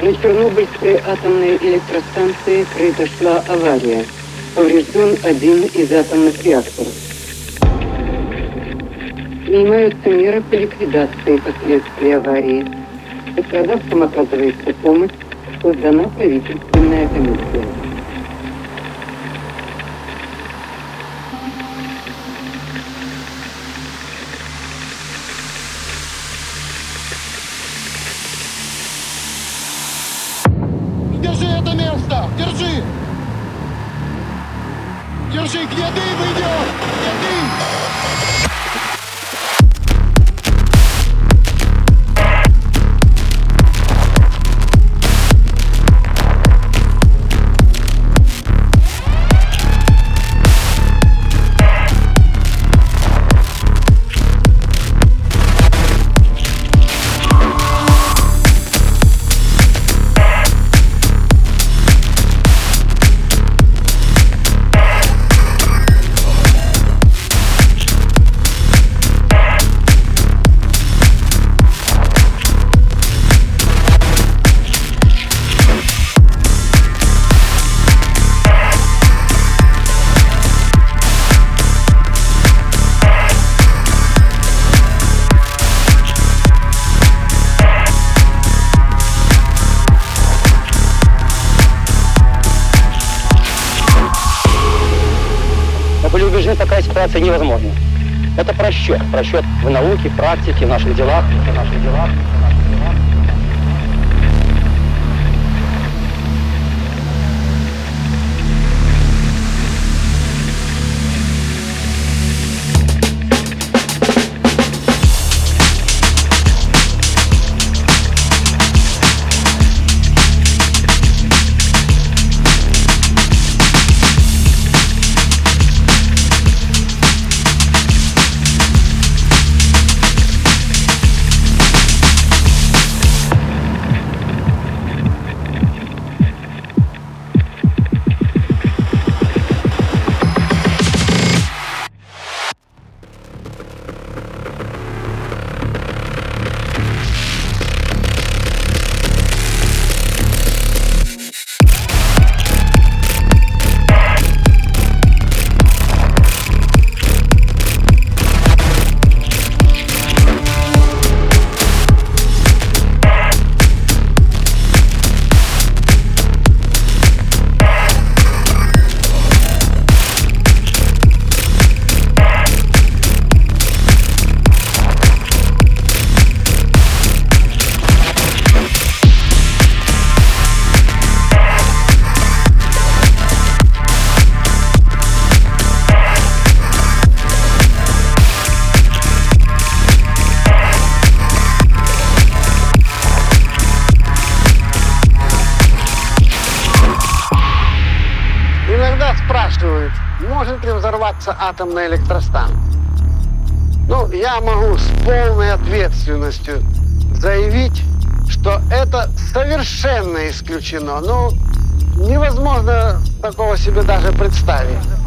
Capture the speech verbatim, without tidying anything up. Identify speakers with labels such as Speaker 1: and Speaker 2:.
Speaker 1: На Чернобыльской атомной электростанции произошла авария. Поврежден один из атомных реакторов. Принимаются меры по ликвидации последствий аварии. Пострадавшим оказывается помощь, создана правительственная комиссия.
Speaker 2: Держи это место! Держи! Держи! Где дым идет? Где дым?
Speaker 3: Были убеждены, такая ситуация невозможна. Это просчет. Просчет в науке, в практике, в наших делах. В наших делах.
Speaker 2: Иногда спрашивают, может ли взорваться атомная электростанция. Ну, я могу с полной ответственностью заявить, что это совершенно исключено. Ну, невозможно такого себе даже представить.